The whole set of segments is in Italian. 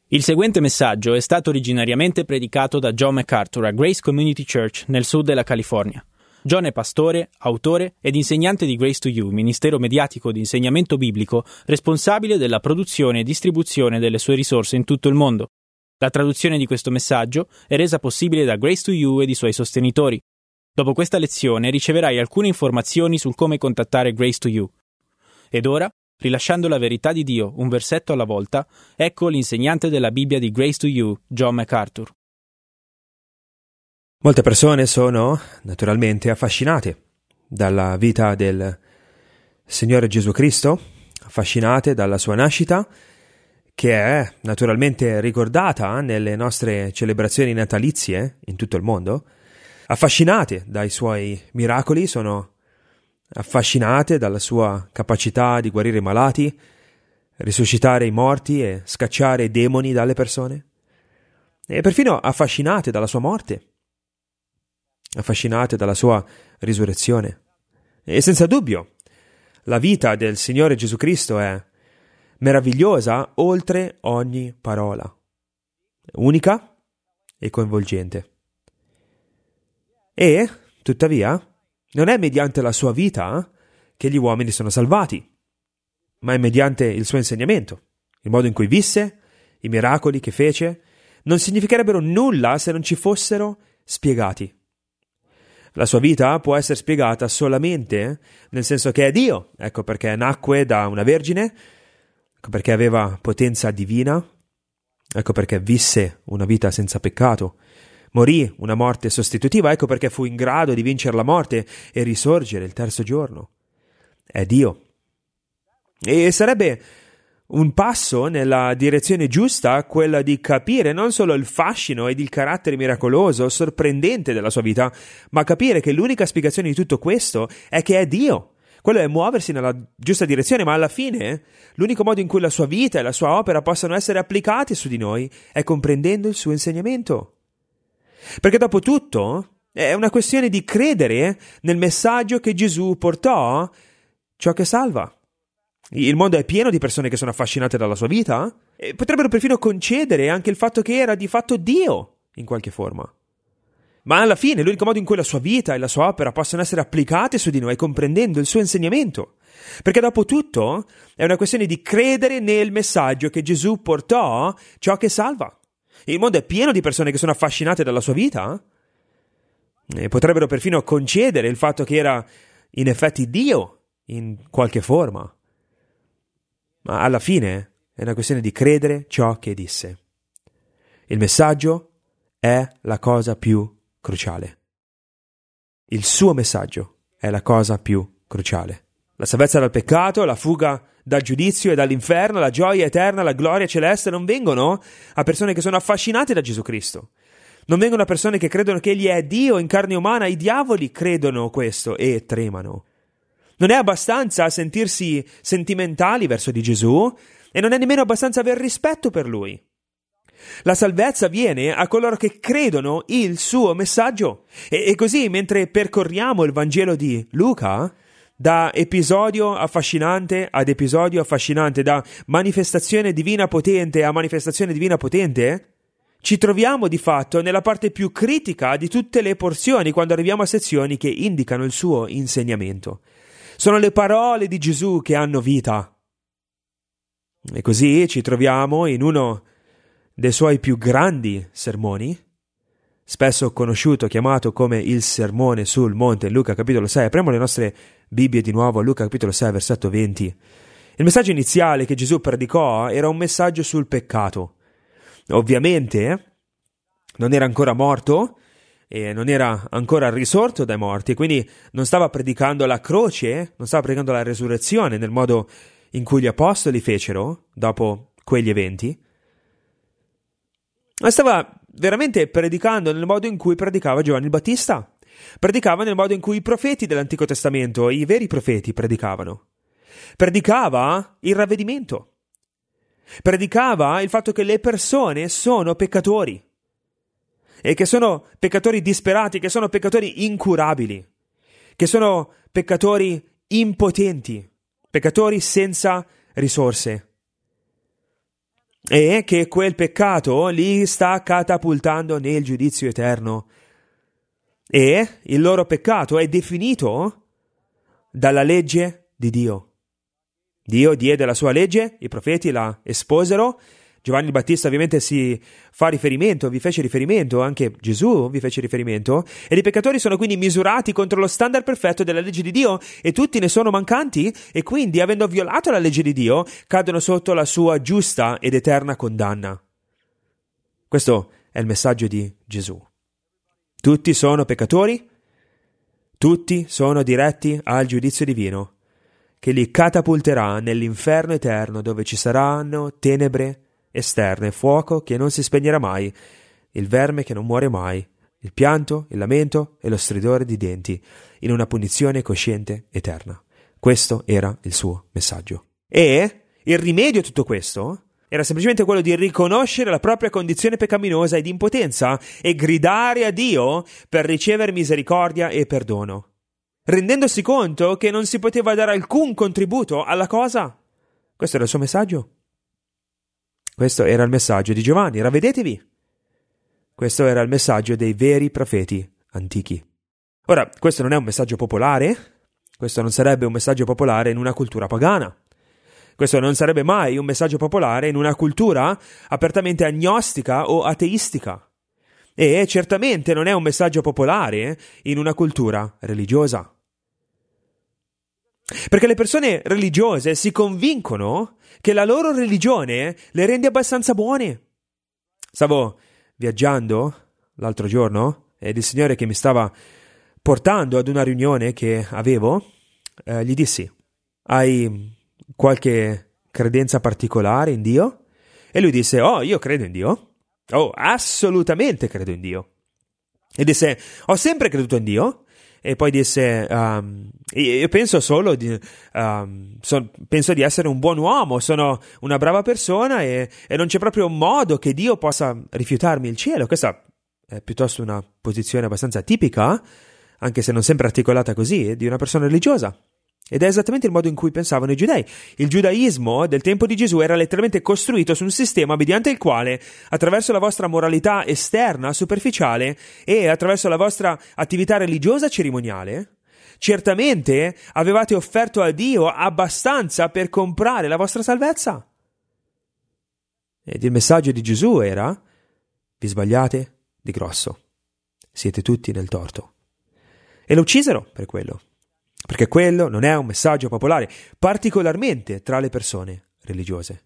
Il seguente messaggio è stato originariamente predicato da John MacArthur a Grace Community Church nel sud della California. John è pastore, autore ed insegnante di Grace to You, ministero mediatico di insegnamento biblico responsabile della produzione e distribuzione delle sue risorse in tutto il mondo. La traduzione di questo messaggio è resa possibile da Grace to You ed i suoi sostenitori. Dopo questa lezione riceverai alcune informazioni sul come contattare Grace to You. Ed ora, rilasciando la verità di Dio un versetto alla volta, ecco l'insegnante della Bibbia di Grace to You, John MacArthur. Molte persone sono naturalmente affascinate dalla vita del Signore Gesù Cristo, affascinate dalla sua nascita, che è naturalmente ricordata nelle nostre celebrazioni natalizie in tutto il mondo, affascinate dai suoi miracoli, sono affascinate dalla sua capacità di guarire i malati, risuscitare i morti e scacciare i demoni dalle persone, e perfino affascinate dalla sua morte, affascinate dalla sua risurrezione. E senza dubbio, la vita del Signore Gesù Cristo è meravigliosa oltre ogni parola, unica e coinvolgente. E, tuttavia, non è mediante la sua vita che gli uomini sono salvati, ma è mediante il suo insegnamento, il modo in cui visse, i miracoli che fece, non significherebbero nulla se non ci fossero spiegati. La sua vita può essere spiegata solamente nel senso che è Dio, ecco perché nacque da una vergine, ecco perché aveva potenza divina, ecco perché visse una vita senza peccato, morì una morte sostitutiva, ecco perché fu in grado di vincere la morte e risorgere il terzo giorno. È Dio. E sarebbe un passo nella direzione giusta quella di capire non solo il fascino ed il carattere miracoloso, sorprendente della sua vita, ma capire che l'unica spiegazione di tutto questo è che è Dio. Quello è muoversi nella giusta direzione, ma alla fine l'unico modo in cui la sua vita e la sua opera possano essere applicate su di noi è comprendendo il suo insegnamento. Perché dopo tutto è una questione di credere nel messaggio che Gesù portò, ciò che salva. Il mondo è pieno di persone che sono affascinate dalla sua vita e potrebbero perfino concedere anche il fatto che era di fatto Dio in qualche forma. Ma alla fine l'unico modo in cui la sua vita e la sua opera possono essere applicate su di noi è comprendendo il suo insegnamento. Perché dopo tutto è una questione di credere nel messaggio che Gesù portò, ciò che salva. Il mondo è pieno di persone che sono affascinate dalla sua vita e potrebbero perfino concedere il fatto che era in effetti Dio in qualche forma. Ma alla fine è una questione di credere ciò che disse. Il messaggio è la cosa più cruciale. Il suo messaggio è la cosa più cruciale. La salvezza dal peccato, la fuga dal giudizio e dall'inferno, la gioia eterna, la gloria celeste non vengono a persone che sono affascinate da Gesù Cristo. Non vengono a persone che credono che Egli è Dio in carne umana. I diavoli credono questo e tremano. Non è abbastanza sentirsi sentimentali verso di Gesù e non è nemmeno abbastanza aver rispetto per Lui. La salvezza viene a coloro che credono il suo messaggio. E così, mentre percorriamo il Vangelo di Luca, da episodio affascinante ad episodio affascinante, da manifestazione divina potente a manifestazione divina potente, ci troviamo di fatto nella parte più critica di tutte le porzioni quando arriviamo a sezioni che indicano il suo insegnamento. Sono le parole di Gesù che hanno vita. E così ci troviamo in uno dei suoi più grandi sermoni, spesso conosciuto, chiamato come il Sermone sul Monte, in Luca capitolo 6. Apriamo le nostre Bibbie di nuovo a Luca capitolo 6, versetto 20. Il messaggio iniziale che Gesù predicò era un messaggio sul peccato. Ovviamente non era ancora morto e non era ancora risorto dai morti, quindi non stava predicando la croce, non stava predicando la resurrezione nel modo in cui gli apostoli fecero dopo quegli eventi, ma stava veramente predicando nel modo in cui predicava Giovanni il Battista, predicava nel modo in cui i profeti dell'Antico Testamento, i veri profeti, predicavano. Predicava il ravvedimento, predicava il fatto che le persone sono peccatori e che sono peccatori disperati, che sono peccatori incurabili, che sono peccatori impotenti, peccatori senza risorse. e che quel peccato li sta catapultando nel giudizio eterno. E il loro peccato è definito dalla legge di Dio. Dio diede la sua legge, i profeti la esposero, Giovanni il Battista ovviamente vi fece riferimento, anche Gesù vi fece riferimento, ed i peccatori sono quindi misurati contro lo standard perfetto della legge di Dio e tutti ne sono mancanti e quindi, avendo violato la legge di Dio, cadono sotto la sua giusta ed eterna condanna. Questo è il messaggio di Gesù. Tutti sono peccatori, tutti sono diretti al giudizio divino, che li catapulterà nell'inferno eterno dove ci saranno tenebre esterne, fuoco che non si spegnerà mai, il verme che non muore mai, il pianto, il lamento e lo stridore di denti, in una punizione cosciente eterna. Questo era il suo messaggio. E il rimedio a tutto questo era semplicemente quello di riconoscere la propria condizione peccaminosa e di impotenza e gridare a Dio per ricevere misericordia e perdono, rendendosi conto che non si poteva dare alcun contributo alla cosa. Questo era il suo messaggio. Questo era il messaggio di Giovanni, ravvedetevi. Questo era il messaggio dei veri profeti antichi. Ora, questo non è un messaggio popolare, questo non sarebbe un messaggio popolare in una cultura pagana. Questo non sarebbe mai un messaggio popolare in una cultura apertamente agnostica o ateistica. E certamente non è un messaggio popolare in una cultura religiosa. Perché le persone religiose si convincono che la loro religione le rende abbastanza buone. Stavo viaggiando l'altro giorno ed il Signore che mi stava portando ad una riunione che avevo, gli dissi: hai qualche credenza particolare in Dio? E lui disse: oh, io credo in Dio. Oh, assolutamente credo in Dio. E disse: ho sempre creduto in Dio. E poi disse: io penso penso di essere un buon uomo, sono una brava persona e non c'è proprio un modo che Dio possa rifiutarmi il cielo. Questa è piuttosto una posizione abbastanza tipica, anche se non sempre articolata così, di una persona religiosa. Ed è esattamente il modo in cui pensavano i giudei. Il giudaismo del tempo di Gesù era letteralmente costruito su un sistema mediante il quale, attraverso la vostra moralità esterna, superficiale, e attraverso la vostra attività religiosa cerimoniale, certamente avevate offerto a Dio abbastanza per comprare la vostra salvezza. Ed il messaggio di Gesù era: vi sbagliate di grosso, siete tutti nel torto. E lo uccisero per quello. Perché quello non è un messaggio popolare, particolarmente tra le persone religiose.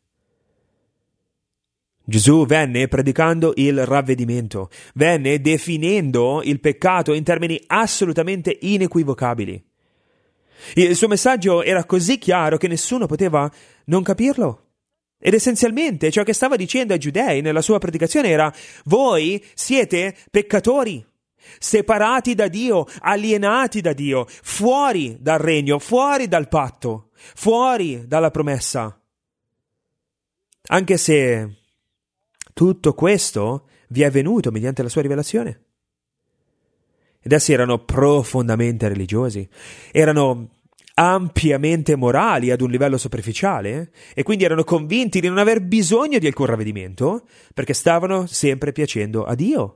Gesù venne predicando il ravvedimento, venne definendo il peccato in termini assolutamente inequivocabili. Il suo messaggio era così chiaro che nessuno poteva non capirlo. Ed essenzialmente ciò che stava dicendo ai giudei nella sua predicazione era: voi siete peccatori, separati da Dio, alienati da Dio, fuori dal regno, fuori dal patto, fuori dalla promessa. Anche se tutto questo vi è venuto mediante la sua rivelazione. Ed essi erano profondamente religiosi, erano ampiamente morali ad un livello superficiale e quindi erano convinti di non aver bisogno di alcun ravvedimento perché stavano sempre piacendo a Dio.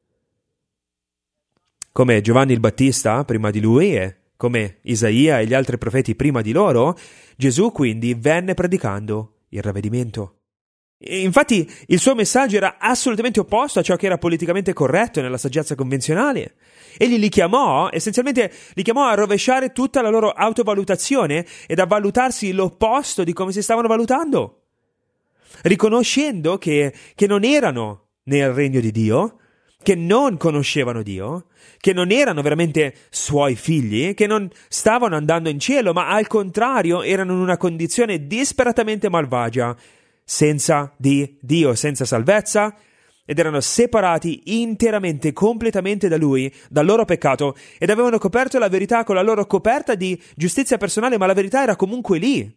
Come Giovanni il Battista prima di lui e come Isaia e gli altri profeti prima di loro, Gesù quindi venne predicando il ravvedimento. E infatti il suo messaggio era assolutamente opposto a ciò che era politicamente corretto nella saggezza convenzionale. Egli essenzialmente li chiamò a rovesciare tutta la loro autovalutazione ed a valutarsi l'opposto di come si stavano valutando, riconoscendo che non erano nel regno di Dio, che non conoscevano Dio, che non erano veramente suoi figli, che non stavano andando in cielo, ma al contrario erano in una condizione disperatamente malvagia, senza di Dio, senza salvezza, ed erano separati interamente, completamente da Lui, dal loro peccato, ed avevano coperto la verità con la loro coperta di giustizia personale, ma la verità era comunque lì.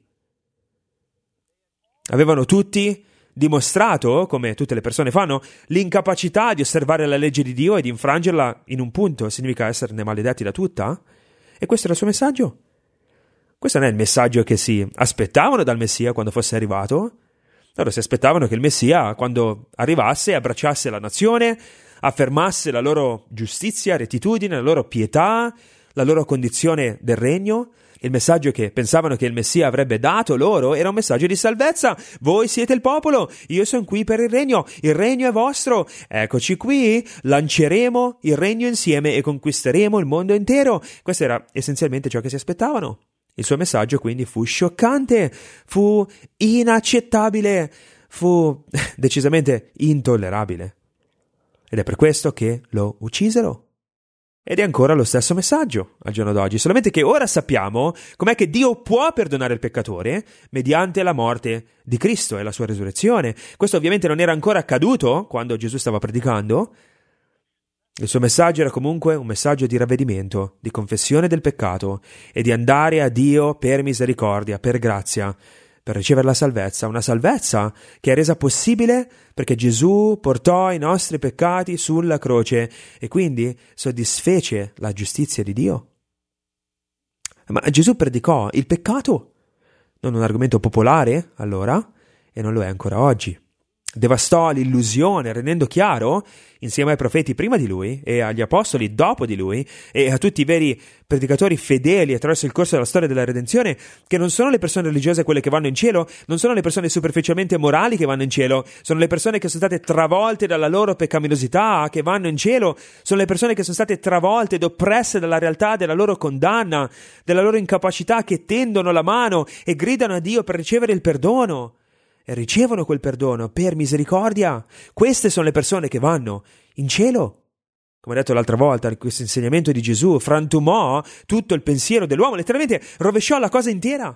Avevano tutti dimostrato, come tutte le persone fanno, l'incapacità di osservare la legge di Dio e di infrangerla in un punto significa esserne maledetti da tutta. E questo era il suo messaggio. Questo non è il messaggio che si aspettavano dal Messia quando fosse arrivato. Loro si aspettavano che il Messia, quando arrivasse, abbracciasse la nazione, affermasse la loro giustizia, rettitudine, la loro pietà, la loro condizione del regno. Il messaggio che pensavano che il Messia avrebbe dato loro era un messaggio di salvezza. Voi siete il popolo, io sono qui per il regno è vostro, eccoci qui, lanceremo il regno insieme e conquisteremo il mondo intero. Questo era essenzialmente ciò che si aspettavano. Il suo messaggio quindi fu scioccante, fu inaccettabile, fu decisamente intollerabile. Ed è per questo che lo uccisero. Ed è ancora lo stesso messaggio al giorno d'oggi, solamente che ora sappiamo com'è che Dio può perdonare il peccatore mediante la morte di Cristo e la sua resurrezione. Questo ovviamente non era ancora accaduto quando Gesù stava predicando. Il suo messaggio era comunque un messaggio di ravvedimento, di confessione del peccato e di andare a Dio per misericordia, per grazia, per ricevere la salvezza, una salvezza che è resa possibile perché Gesù portò i nostri peccati sulla croce e quindi soddisfece la giustizia di Dio. Ma Gesù predicò il peccato, non un argomento popolare allora, e non lo è ancora oggi. Devastò l'illusione, rendendo chiaro, insieme ai profeti prima di lui e agli apostoli dopo di lui e a tutti i veri predicatori fedeli attraverso il corso della storia della redenzione, che non sono le persone religiose quelle che vanno in cielo, non sono le persone superficialmente morali che vanno in cielo, sono le persone che sono state travolte dalla loro peccaminosità che vanno in cielo, sono le persone che sono state travolte ed oppresse dalla realtà della loro condanna, della loro incapacità, che tendono la mano e gridano a Dio per ricevere il perdono. E ricevono quel perdono per misericordia. Queste sono le persone che vanno in cielo. Come ho detto l'altra volta, in questo insegnamento di Gesù frantumò tutto il pensiero dell'uomo, letteralmente rovesciò la cosa intera.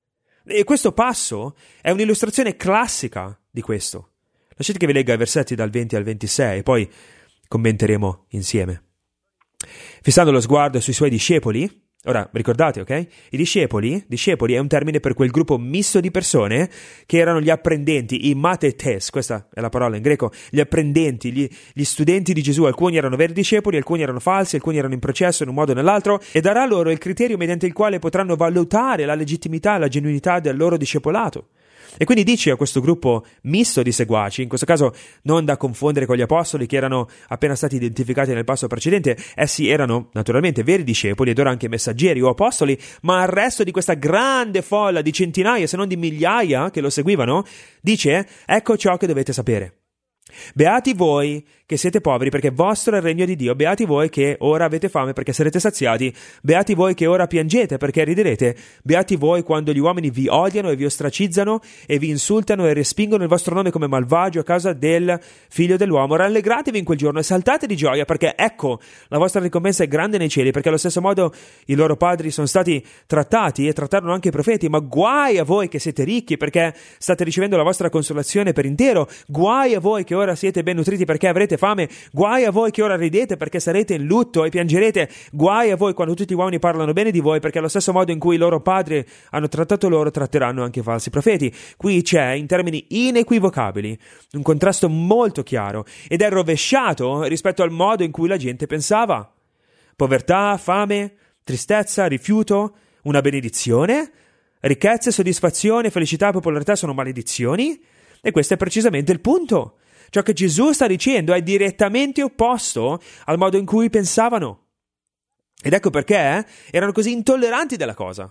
E questo passo è un'illustrazione classica di questo. Lasciate che vi legga i versetti dal 20 al 26, poi commenteremo insieme. Fissando lo sguardo sui suoi discepoli, ora, ricordate, ok? I discepoli è un termine per quel gruppo misto di persone che erano gli apprendenti, i mathetes, questa è la parola in greco, gli apprendenti, gli studenti di Gesù. Alcuni erano veri discepoli, alcuni erano falsi, alcuni erano in processo in un modo o nell'altro, e darà loro il criterio mediante il quale potranno valutare la legittimità e la genuinità del loro discepolato. E quindi dice a questo gruppo misto di seguaci, in questo caso non da confondere con gli apostoli che erano appena stati identificati nel passo precedente, essi erano naturalmente veri discepoli ed ora anche messaggeri o apostoli, ma al resto di questa grande folla di centinaia se non di migliaia che lo seguivano, dice: ecco ciò che dovete sapere. Beati voi che siete poveri, perché vostro è il regno di Dio. Beati voi che ora avete fame, perché sarete saziati. Beati voi che ora piangete, perché riderete. Beati voi quando gli uomini vi odiano e vi ostracizzano e vi insultano e respingono il vostro nome come malvagio a causa del Figlio dell'uomo. Rallegratevi in quel giorno e saltate di gioia, perché ecco, la vostra ricompensa è grande nei cieli, perché allo stesso modo i loro padri sono stati trattati e trattarono anche i profeti. Ma guai a voi che siete ricchi, perché state ricevendo la vostra consolazione per intero. Guai a voi che ora siete ben nutriti, perché avrete fame. Guai a voi che ora ridete, perché sarete in lutto e piangerete. Guai a voi quando tutti gli uomini parlano bene di voi, perché allo stesso modo in cui i loro padri hanno trattato loro, tratteranno anche i falsi profeti. Qui c'è, in termini inequivocabili, un contrasto molto chiaro ed è rovesciato rispetto al modo in cui la gente pensava. Povertà, fame, tristezza, rifiuto, una benedizione. Ricchezze, soddisfazione, felicità e popolarità sono maledizioni. E questo è precisamente il punto. Ciò che Gesù sta dicendo è direttamente opposto al modo in cui pensavano. Ed ecco perché erano così intolleranti della cosa.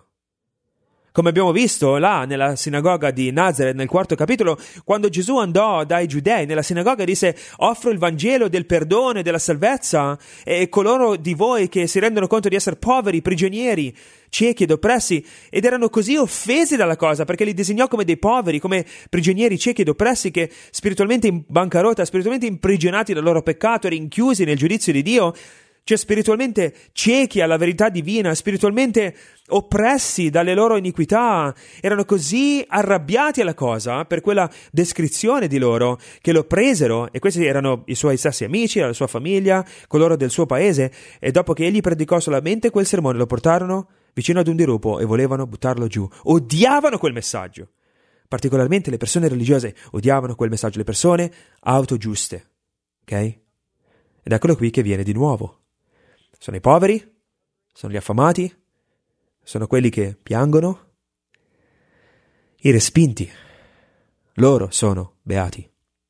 Come abbiamo visto là nella sinagoga di Nazaret nel 4° capitolo, quando Gesù andò dai giudei nella sinagoga disse: offro il Vangelo del perdono e della salvezza, e coloro di voi che si rendono conto di essere poveri, prigionieri, ciechi ed oppressi, ed erano così offesi dalla cosa perché li disegnò come dei poveri, come prigionieri, ciechi ed oppressi, che spiritualmente in bancarotta, spiritualmente imprigionati dal loro peccato e rinchiusi nel giudizio di Dio, cioè spiritualmente ciechi alla verità divina, spiritualmente oppressi dalle loro iniquità, erano così arrabbiati alla cosa per quella descrizione di loro che lo presero, e questi erano i suoi stessi amici, la sua famiglia, coloro del suo paese, e dopo che egli predicò solamente quel sermone lo portarono vicino ad un dirupo e volevano buttarlo giù. Odiavano quel messaggio. Particolarmente le persone religiose odiavano quel messaggio, le persone autogiuste. Ok? Ed eccolo qui che viene di nuovo. Sono i poveri, sono gli affamati, sono quelli che piangono, i respinti, loro sono beati.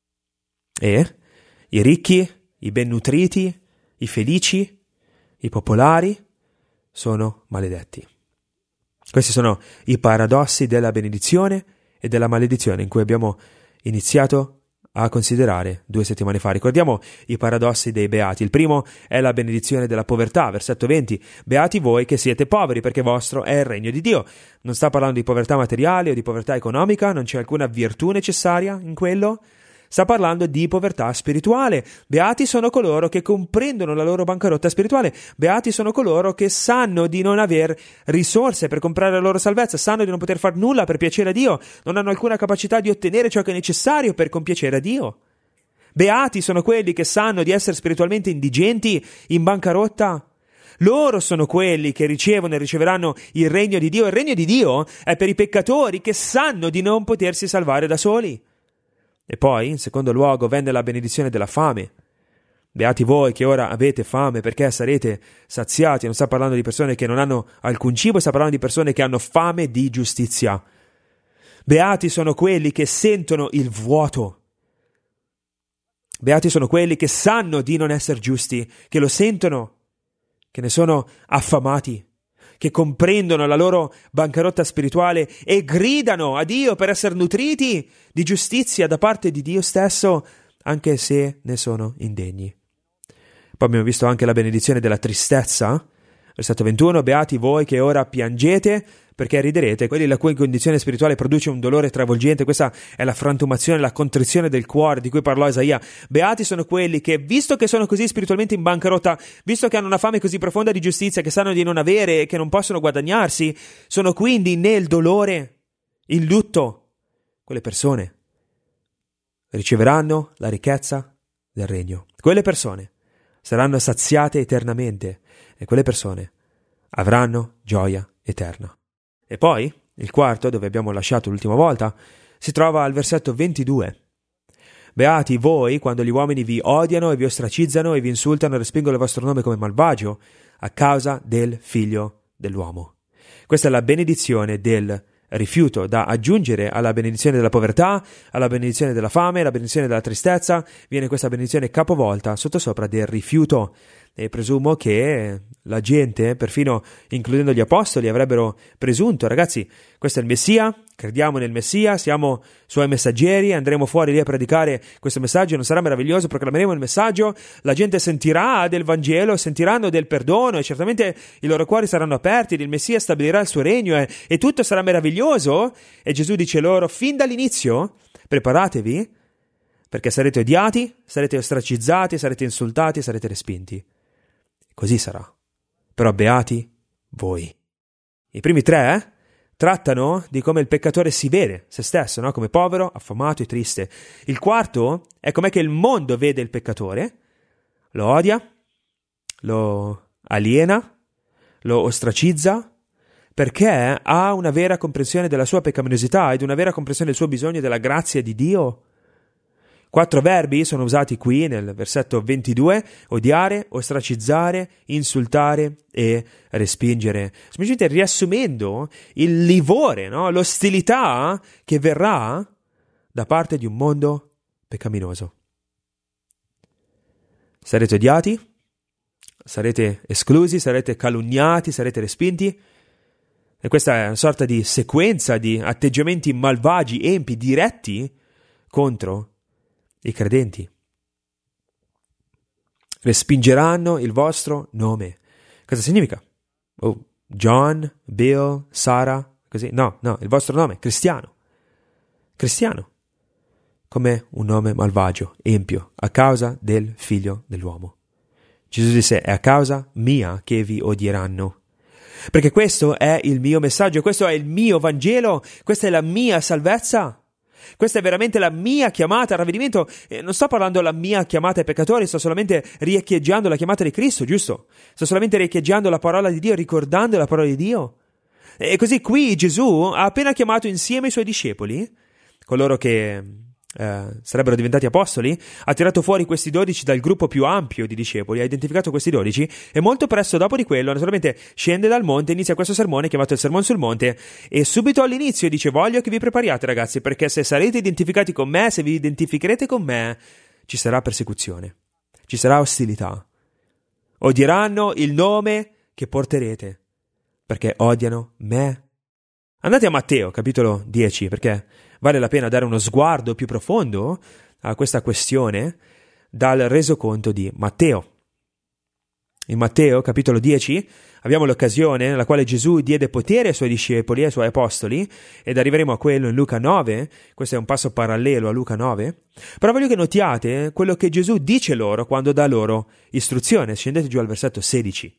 E i ricchi, i ben nutriti, i felici, i popolari sono maledetti. Questi sono i paradossi della benedizione e della maledizione in cui abbiamo iniziato a considerare 2 settimane fa. Ricordiamo i paradossi dei beati. Il primo è la benedizione della povertà, versetto 20. Beati voi che siete poveri, perché vostro è il regno di Dio. Non sta parlando di povertà materiale o di povertà economica, non c'è alcuna virtù necessaria in quello. Sta parlando di povertà spirituale. Beati sono coloro che comprendono la loro bancarotta spirituale. Beati sono coloro che sanno di non aver risorse per comprare la loro salvezza, sanno di non poter far nulla per piacere a Dio, non hanno alcuna capacità di ottenere ciò che è necessario per compiacere a Dio. Beati sono quelli che sanno di essere spiritualmente indigenti, in bancarotta. Loro sono quelli che ricevono e riceveranno il regno di Dio. Il regno di Dio è per i peccatori che sanno di non potersi salvare da soli. E poi, in secondo luogo, venne la benedizione della fame. Beati voi che ora avete fame, perché sarete saziati. Non sta parlando di persone che non hanno alcun cibo, sta parlando di persone che hanno fame di giustizia. Beati sono quelli che sentono il vuoto. Beati sono quelli che sanno di non essere giusti, che lo sentono, che ne sono affamati, che comprendono la loro bancarotta spirituale e gridano a Dio per essere nutriti di giustizia da parte di Dio stesso, anche se ne sono indegni. Poi abbiamo visto anche la benedizione della tristezza. Versetto 21, beati voi che ora piangete, perché riderete, quelli la cui condizione spirituale produce un dolore travolgente. Questa è la frantumazione, la contrizione del cuore di cui parlò Isaia. Beati sono quelli che, visto che sono così spiritualmente in bancarotta, visto che hanno una fame così profonda di giustizia, che sanno di non avere e che non possono guadagnarsi, sono quindi nel dolore, in lutto. Quelle persone riceveranno la ricchezza del regno. Quelle persone saranno saziate eternamente e quelle persone avranno gioia eterna. E poi, il quarto, dove abbiamo lasciato l'ultima volta, si trova al versetto 22. Beati voi quando gli uomini vi odiano e vi ostracizzano e vi insultano e respingono il vostro nome come malvagio a causa del Figlio dell'uomo. Questa è la benedizione del rifiuto da aggiungere alla benedizione della povertà, alla benedizione della fame, alla benedizione della tristezza. Viene questa benedizione capovolta sottosopra del rifiuto. E presumo che la gente, perfino includendo gli apostoli, avrebbero presunto: ragazzi, questo è il Messia, crediamo nel Messia, siamo suoi messaggeri, andremo fuori lì a predicare questo messaggio, non sarà meraviglioso? Proclameremo il messaggio, la gente sentirà del Vangelo, sentiranno del perdono e certamente i loro cuori saranno aperti, il Messia stabilirà il suo regno e tutto sarà meraviglioso. E Gesù dice loro fin dall'inizio: preparatevi, perché sarete odiati, sarete ostracizzati, sarete insultati, sarete respinti. Così sarà. Però beati voi. I primi 3 trattano di come il peccatore si vede se stesso, no? Come povero, affamato e triste. Il quarto è com'è che il mondo vede il peccatore. Lo odia, lo aliena, lo ostracizza, perché ha una vera comprensione della sua peccaminosità ed una vera comprensione del suo bisogno della grazia di Dio. 4 verbi sono usati qui nel versetto 22: odiare, ostracizzare, insultare e respingere. Semplicemente riassumendo il livore, no? L'ostilità che verrà da parte di un mondo peccaminoso. Sarete odiati, sarete esclusi, sarete calunniati, sarete respinti. E questa è una sorta di sequenza di atteggiamenti malvagi, empi, diretti contro i credenti. Respingeranno il vostro nome. Cosa significa? Oh, John, Bill, Sara, così? No, il vostro nome, cristiano. Cristiano. Come un nome malvagio, empio, a causa del Figlio dell'uomo. Gesù disse: è a causa mia che vi odieranno. Perché questo è il mio messaggio, questo è il mio Vangelo, questa è la mia salvezza. Questa è veramente la mia chiamata al ravvedimento. Non sto parlando della mia chiamata ai peccatori, sto solamente riecheggiando la chiamata di Cristo, giusto? Sto solamente riecheggiando la parola di Dio, ricordando la parola di Dio. E così qui Gesù ha appena chiamato insieme i suoi discepoli, coloro che sarebbero diventati apostoli, ha tirato fuori questi 12 dal gruppo più ampio di discepoli, ha identificato questi 12 e molto presto dopo di quello naturalmente scende dal monte, inizia questo sermone chiamato il Sermone sul Monte e subito all'inizio dice: voglio che vi prepariate ragazzi, perché se sarete identificati con me, se vi identificherete con me, ci sarà persecuzione, ci sarà ostilità, odieranno il nome che porterete perché odiano me. Andate a Matteo, capitolo 10, perché vale la pena dare uno sguardo più profondo a questa questione dal resoconto di Matteo. In Matteo, capitolo 10, abbiamo l'occasione nella quale Gesù diede potere ai suoi discepoli e ai suoi apostoli, ed arriveremo a quello in Luca 9, questo è un passo parallelo a Luca 9, però voglio che notiate quello che Gesù dice loro quando dà loro istruzione. Scendete giù al versetto 16.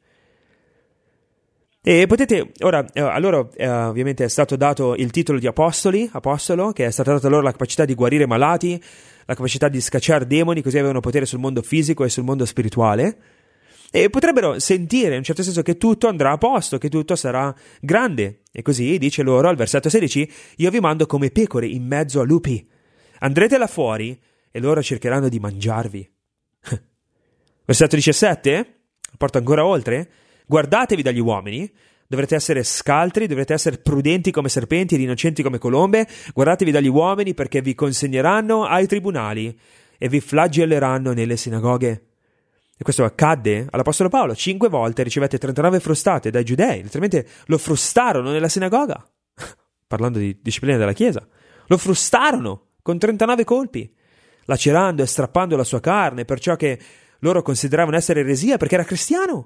E potete, ora, a loro ovviamente è stato dato il titolo di apostolo, che è stata data loro la capacità di guarire malati, la capacità di scacciare demoni, così avevano potere sul mondo fisico e sul mondo spirituale, e potrebbero sentire in un certo senso che tutto andrà a posto, che tutto sarà grande, e così dice loro al versetto 16: io vi mando come pecore in mezzo a lupi, andrete là fuori e loro cercheranno di mangiarvi. Versetto 17, porta ancora oltre: guardatevi dagli uomini, dovrete essere scaltri, dovrete essere prudenti come serpenti ed innocenti come colombe, guardatevi dagli uomini perché vi consegneranno ai tribunali e vi flagelleranno nelle sinagoghe. E questo accadde all'Apostolo Paolo. 5 volte ricevette 39 frustate dai giudei, letteralmente lo frustarono nella sinagoga, parlando di disciplina della Chiesa, lo frustarono con 39 colpi, lacerando e strappando la sua carne per ciò che loro consideravano essere eresia perché era cristiano.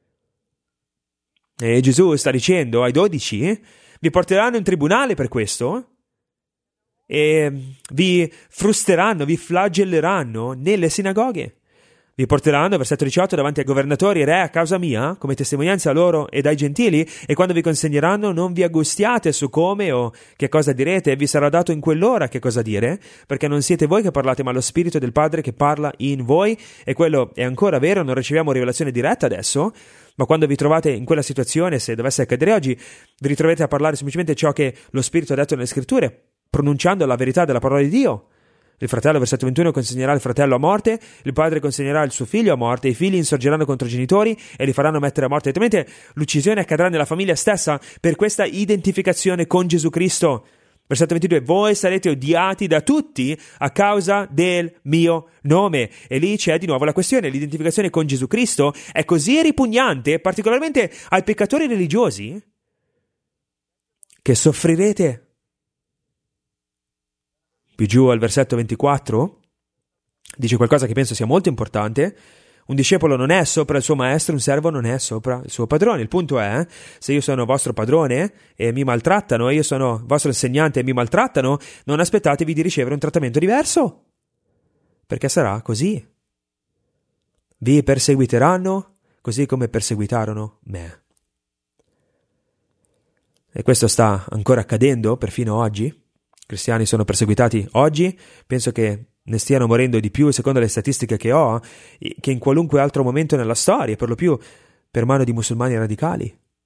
E Gesù sta dicendo ai 12: vi porteranno in tribunale per questo e vi frusteranno, vi flagelleranno nelle sinagoghe. Vi porteranno, versetto 18, davanti ai governatori e re a causa mia, come testimonianza a loro e ai gentili, e quando vi consegneranno non vi angustiate su come o che cosa direte, e vi sarà dato in quell'ora che cosa dire, perché non siete voi che parlate, ma lo Spirito del Padre che parla in voi, e quello è ancora vero, non riceviamo rivelazione diretta adesso, ma quando vi trovate in quella situazione, se dovesse accadere oggi, vi ritroverete a parlare semplicemente ciò che lo Spirito ha detto nelle Scritture, pronunciando la verità della parola di Dio. Il fratello, versetto 21, consegnerà il fratello a morte, il padre consegnerà il suo figlio a morte, i figli insorgeranno contro i genitori e li faranno mettere a morte. Altrimenti l'uccisione accadrà nella famiglia stessa per questa identificazione con Gesù Cristo. Versetto 22, voi sarete odiati da tutti a causa del mio nome. E lì c'è di nuovo la questione: l'identificazione con Gesù Cristo è così ripugnante, particolarmente ai peccatori religiosi, che soffrirete. Più giù al versetto 24 dice qualcosa che penso sia molto importante: un discepolo non è sopra il suo maestro, un servo non è sopra il suo padrone. Il punto è: se io sono vostro padrone e mi maltrattano, e io sono vostro insegnante e mi maltrattano, non aspettatevi di ricevere un trattamento diverso, perché sarà così. Vi perseguiteranno così come perseguitarono me. E questo sta ancora accadendo perfino oggi. Cristiani sono perseguitati oggi, penso che ne stiano morendo di più, secondo le statistiche che ho, che in qualunque altro momento nella storia, per lo più per mano di musulmani radicali.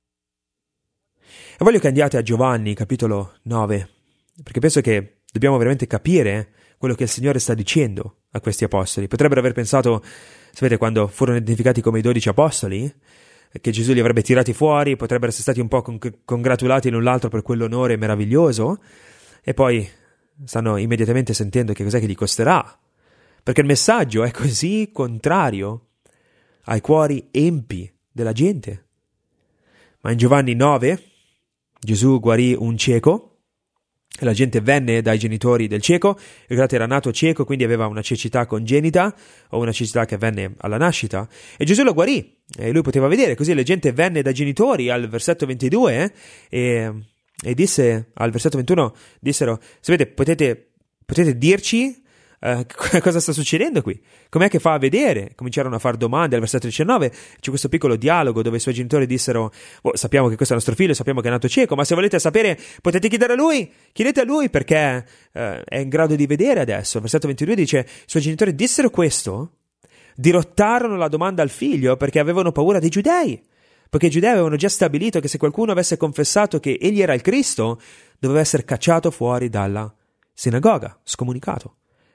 E voglio che andiate a Giovanni, capitolo 9, perché penso che dobbiamo veramente capire quello che il Signore sta dicendo a questi apostoli. Potrebbero aver pensato, sapete, quando furono identificati come i 12 apostoli, che Gesù li avrebbe tirati fuori, potrebbero essere stati un po' congratulati l'un l'altro per quell'onore meraviglioso, e poi stanno immediatamente sentendo che cos'è che gli costerà, perché il messaggio è così contrario ai cuori empi della gente. Ma in Giovanni 9 Gesù guarì un cieco e la gente venne dai genitori del cieco. Ricordate, era nato cieco, quindi aveva una cecità congenita o una cecità che venne alla nascita, e Gesù lo guarì e lui poteva vedere. Così la gente venne dai genitori al versetto 22 e disse al versetto 21, dissero: sapete, potete dirci cosa sta succedendo qui? Com'è che fa a vedere? Cominciarono a fare domande. Al versetto 19 c'è questo piccolo dialogo dove i suoi genitori dissero: sappiamo che questo è il nostro figlio, sappiamo che è nato cieco, ma se volete sapere potete chiedere a lui, chiedete a lui perché è in grado di vedere adesso. Al versetto 22 dice: i suoi genitori dissero questo, dirottarono la domanda al figlio perché avevano paura dei giudei, perché i giudei avevano già stabilito che se qualcuno avesse confessato che egli era il Cristo, doveva essere cacciato fuori dalla sinagoga, scomunicato.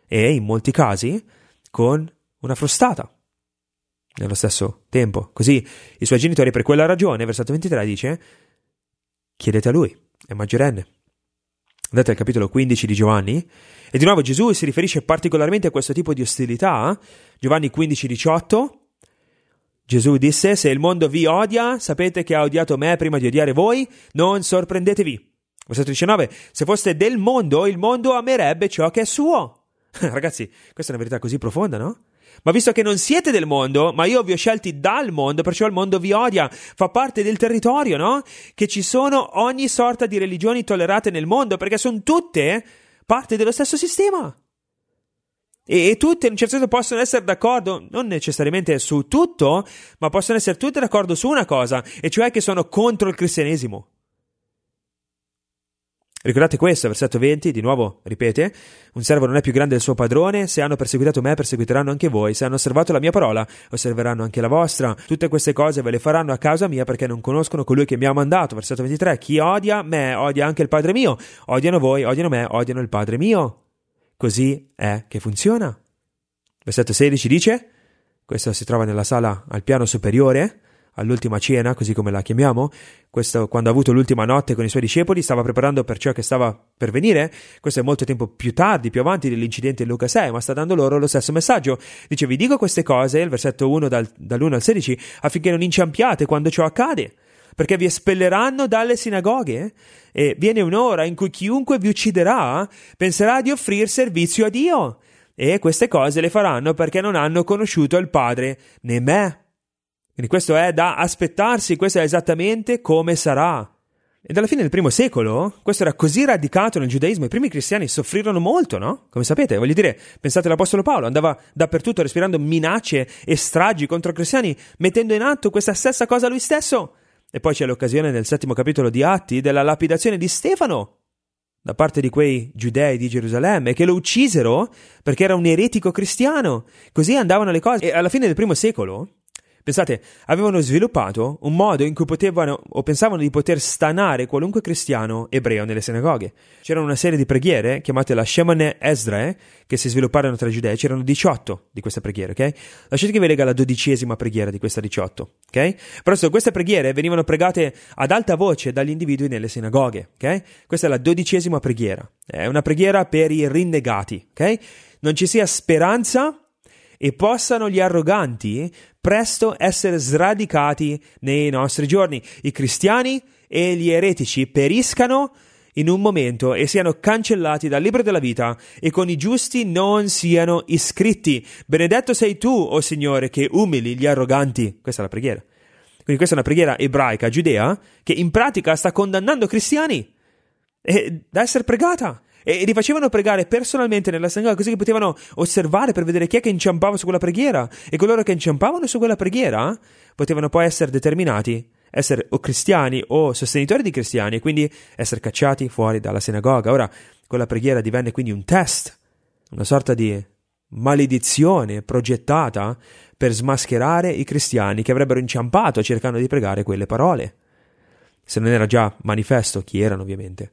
e in molti casi con una frustata nello stesso tempo. Così i suoi genitori, per quella ragione, versetto 23 dice, chiedete a lui, è maggiorenne. Andate al capitolo 15 di Giovanni, e di nuovo Gesù si riferisce particolarmente a questo tipo di ostilità. Giovanni 15:18, Gesù disse, se il mondo vi odia, sapete che ha odiato me prima di odiare voi, non sorprendetevi. Versetto 19, se foste del mondo, il mondo amerebbe ciò che è suo. Ragazzi, questa è una verità così profonda, no? Ma visto che non siete del mondo, ma io vi ho scelti dal mondo, perciò il mondo vi odia. Fa parte del territorio, no? Che ci sono ogni sorta di religioni tollerate nel mondo, perché sono tutte parte dello stesso sistema. E tutte in un certo senso possono essere d'accordo, non necessariamente su tutto, ma possono essere tutte d'accordo su una cosa, e cioè che sono contro il cristianesimo. Ricordate questo, versetto 20, di nuovo ripete, un servo non è più grande del suo padrone, se hanno perseguitato me perseguiteranno anche voi, se hanno osservato la mia parola osserveranno anche la vostra, tutte queste cose ve le faranno a causa mia perché non conoscono colui che mi ha mandato. Versetto 23, chi odia me odia anche il Padre mio, odiano voi, odiano me, odiano il Padre mio. Così è che funziona. Versetto 16 dice, questo si trova nella sala al piano superiore, all'ultima cena, così come la chiamiamo. Questo, quando ha avuto l'ultima notte con i suoi discepoli, stava preparando per ciò che stava per venire. Questo è molto tempo più tardi, più avanti dell'incidente in Luca 6, ma sta dando loro lo stesso messaggio. Dice, vi dico queste cose, il versetto 1 dall'1 al 16, affinché non inciampiate quando ciò accade, perché vi espelleranno dalle sinagoghe, e viene un'ora in cui chiunque vi ucciderà penserà di offrir servizio a Dio, e queste cose le faranno perché non hanno conosciuto il Padre né me. Quindi questo è da aspettarsi, questo è esattamente come sarà. E dalla fine del primo secolo, questo era così radicato nel giudaismo, i primi cristiani soffrirono molto, no? Come sapete, voglio dire, pensate all'Apostolo Paolo, andava dappertutto respirando minacce e stragi contro i cristiani, mettendo in atto questa stessa cosa lui stesso. E poi c'è l'occasione nel 7° capitolo di Atti della lapidazione di Stefano, da parte di quei giudei di Gerusalemme, che lo uccisero perché era un eretico cristiano. Così andavano le cose. E alla fine del primo secolo, pensate, avevano sviluppato un modo in cui potevano o pensavano di poter stanare qualunque cristiano ebreo nelle sinagoghe. C'erano una serie di preghiere chiamate la Shemone Esdra, che si svilupparono tra i giudei. C'erano 18 di queste preghiere, ok? Lasciate che vi legga la 12ª preghiera di questa 18, ok? Però queste preghiere venivano pregate ad alta voce dagli individui nelle sinagoghe, ok? Questa è la 12ª preghiera. È una preghiera per i rinnegati, ok? Non ci sia speranza e possano gli arroganti presto essere sradicati nei nostri giorni. I cristiani e gli eretici periscano in un momento e siano cancellati dal libro della vita, e con i giusti non siano iscritti. Benedetto sei tu, o Signore, che umili gli arroganti. Questa è la preghiera. Quindi questa è una preghiera ebraica, giudea, che in pratica sta condannando cristiani da essere pregata. E li facevano pregare personalmente nella sinagoga, così che potevano osservare per vedere chi è che inciampava su quella preghiera, e coloro che inciampavano su quella preghiera potevano poi essere determinati, essere o cristiani o sostenitori di cristiani, e quindi essere cacciati fuori dalla sinagoga. Ora, quella preghiera divenne quindi un test, una sorta di maledizione progettata per smascherare i cristiani che avrebbero inciampato cercando di pregare quelle parole, se non era già manifesto chi erano, ovviamente.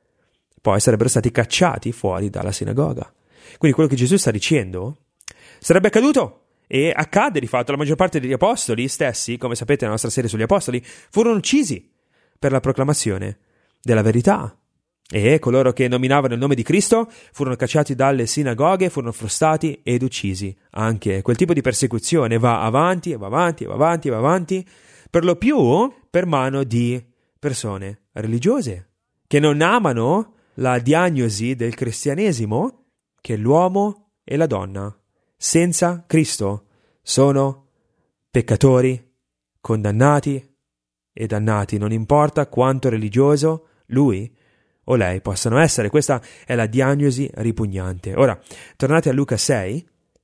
Poi sarebbero stati cacciati fuori dalla sinagoga. Quindi quello che Gesù sta dicendo sarebbe accaduto, e accade di fatto. La maggior parte degli apostoli stessi, come sapete nella nostra serie sugli apostoli, furono uccisi per la proclamazione della verità, e coloro che nominavano il nome di Cristo furono cacciati dalle sinagoghe, furono frustati ed uccisi. Anche quel tipo di persecuzione va avanti e va avanti e va avanti e va avanti, per lo più per mano di persone religiose che non amano la diagnosi del cristianesimo, che l'uomo e la donna senza Cristo sono peccatori, condannati e dannati, non importa quanto religioso lui o lei possano essere. Questa è la diagnosi ripugnante. Ora, tornate a Luca 6,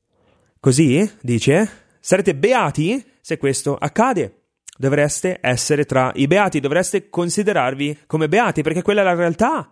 così dice, sarete beati se questo accade. Dovreste essere tra i beati, dovreste considerarvi come beati, perché quella è la realtà.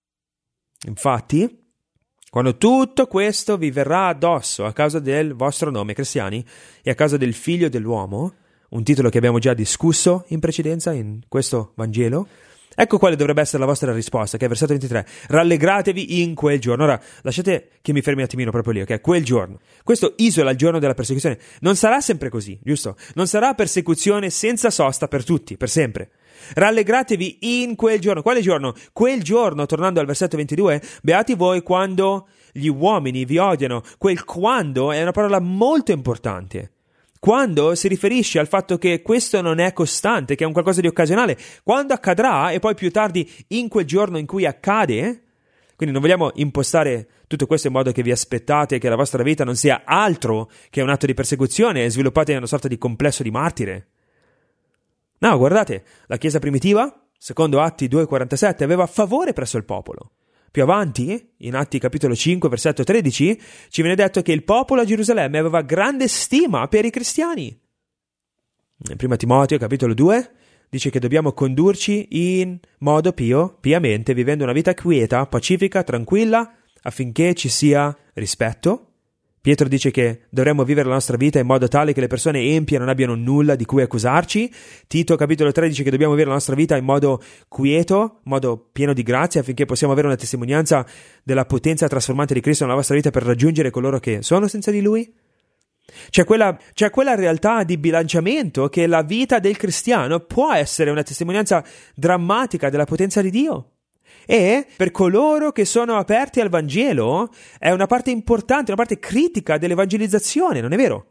Infatti, quando tutto questo vi verrà addosso a causa del vostro nome, cristiani, e a causa del Figlio dell'uomo, un titolo che abbiamo già discusso in precedenza in questo Vangelo, Ecco quale dovrebbe essere la vostra risposta, che è versetto 23. Rallegratevi in quel giorno. Ora, lasciate che mi fermi un attimino proprio lì, ok? Quel giorno. Questo isola il giorno della persecuzione. Non sarà sempre così, giusto? Non sarà persecuzione senza sosta per tutti, per sempre. Rallegratevi in quel giorno. Quale giorno? Quel giorno, tornando al versetto 22, beati voi quando gli uomini vi odiano. Quel quando è una parola molto importante. Quando si riferisce al fatto che questo non è costante, che è un qualcosa di occasionale, quando accadrà e poi più tardi in quel giorno in cui accade, quindi non vogliamo impostare tutto questo in modo che vi aspettate che la vostra vita non sia altro che un atto di persecuzione e sviluppate una sorta di complesso di martire. No, guardate, la Chiesa primitiva, secondo Atti 2,47, aveva favore presso il popolo. Più avanti, in Atti capitolo 5, versetto 13, ci viene detto che il popolo a Gerusalemme aveva grande stima per i cristiani. In 1 Timoteo capitolo 2 dice che dobbiamo condurci in modo piamente, vivendo una vita quieta, pacifica, tranquilla, affinché ci sia rispetto. Pietro dice che dovremmo vivere la nostra vita in modo tale che le persone empie non abbiano nulla di cui accusarci. Tito capitolo 3 dice che dobbiamo vivere la nostra vita in modo quieto, in modo pieno di grazia, affinché possiamo avere una testimonianza della potenza trasformante di Cristo nella vostra vita per raggiungere coloro che sono senza di Lui. C'è quella realtà di bilanciamento che la vita del cristiano può essere una testimonianza drammatica della potenza di Dio. E per coloro che sono aperti al Vangelo è una parte importante, una parte critica dell'evangelizzazione, non è vero?